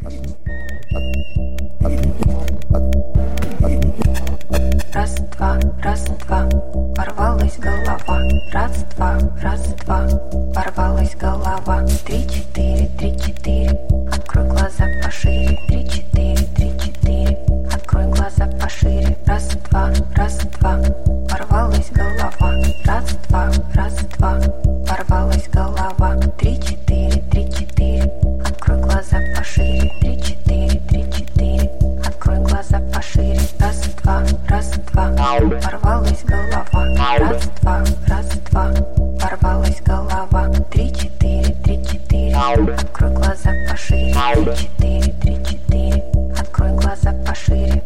Раз, два, порвалась голова. Раз, два, порвалась голова. 3, 4, 3, 4, открой глаза пошире. 3, 4, 3, 4, открой глаза пошире. Раз, два, порвалась голова. Раз, два, порвалась голова. 3, 4, 3, 4, открой глаза пошире. 3, 4, 3, 4, открой глаза пошире. Раз, два, порвалась голова. Раз, два, порвалась голова. 3, 4, 3, 4, открой глаза пошире. 3, 4, 3, 4, открой глаза пошире.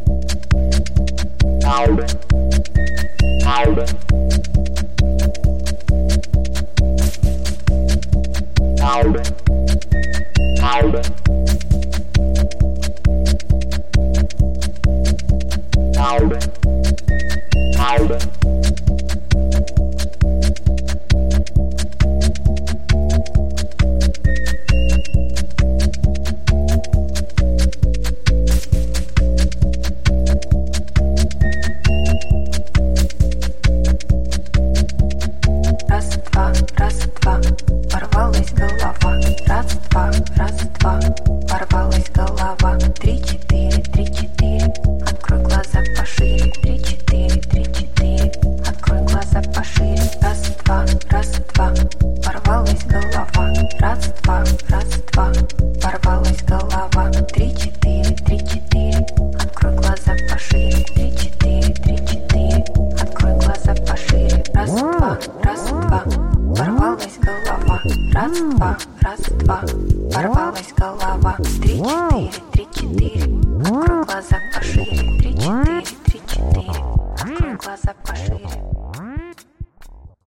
Раз, два, порвалась голова. Раз, два, порвалась голова. 3, 4, 3, 4, открой глаза пошире. 3, 4, 3, 4, открой глаза пошире. Раз, два, порвалась голова. Раз, два, порвалась голова. 3, 4, 3, 4, открой глаза пошире. 3, 4, 3, 4, открой глаза пошире. Раз, два, порвалась голова. Раз, два, порвалась голова. 3, 4, 3, 4, открой глаза пошире. 3, 4, 3, 4, открой глаза пошире.